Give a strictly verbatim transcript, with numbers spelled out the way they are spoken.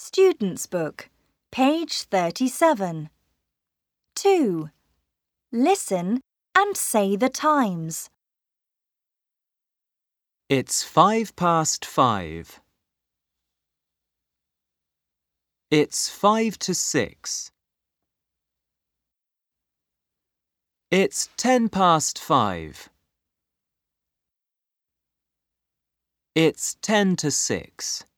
Student's Book, page thirty-seven. two. Listen and say the times. It's five past five. It's five to six. It's ten past five. It's ten to six.